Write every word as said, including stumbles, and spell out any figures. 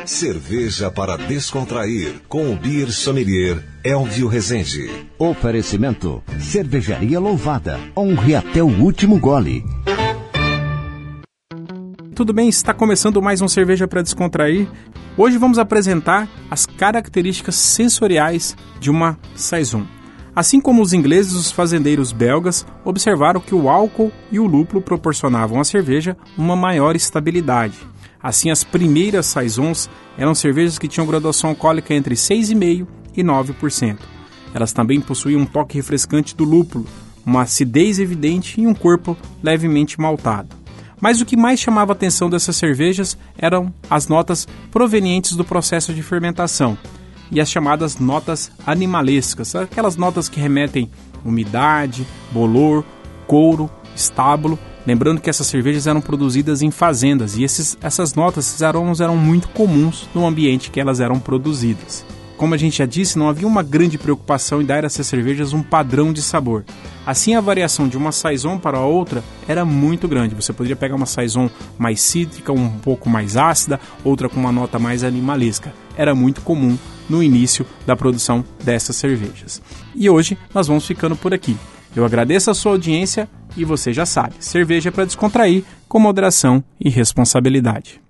Cerveja para descontrair com o Beer Sommelier Elvio Rezende. Oferecimento: Cervejaria Louvada. Honre até o último gole. Tudo bem? Está começando mais um Cerveja para Descontrair. Hoje vamos apresentar as características sensoriais de uma Saison. Assim como os ingleses, os fazendeiros belgas observaram que o álcool e o lúpulo proporcionavam à cerveja uma maior estabilidade. Assim, as primeiras Saisons eram cervejas que tinham graduação alcoólica entre seis vírgula cinco por cento e nove por cento. Elas também possuíam um toque refrescante do lúpulo, uma acidez evidente e um corpo levemente maltado. Mas o que mais chamava a atenção dessas cervejas eram as notas provenientes do processo de fermentação e as chamadas notas animalescas, aquelas notas que remetem umidade, bolor, couro, estábulo. Lembrando que essas cervejas eram produzidas em fazendas e esses, essas notas, esses aromas eram muito comuns no ambiente que elas eram produzidas. Como a gente já disse, não havia uma grande preocupação em dar a essas cervejas um padrão de sabor. Assim, a variação de uma Saison para a outra era muito grande. Você poderia pegar uma Saison mais cítrica, um pouco mais ácida, outra com uma nota mais animalesca. Era muito comum no início da produção dessas cervejas. E hoje nós vamos ficando por aqui. Eu agradeço a sua audiência e você já sabe, cerveja para descontrair com moderação e responsabilidade.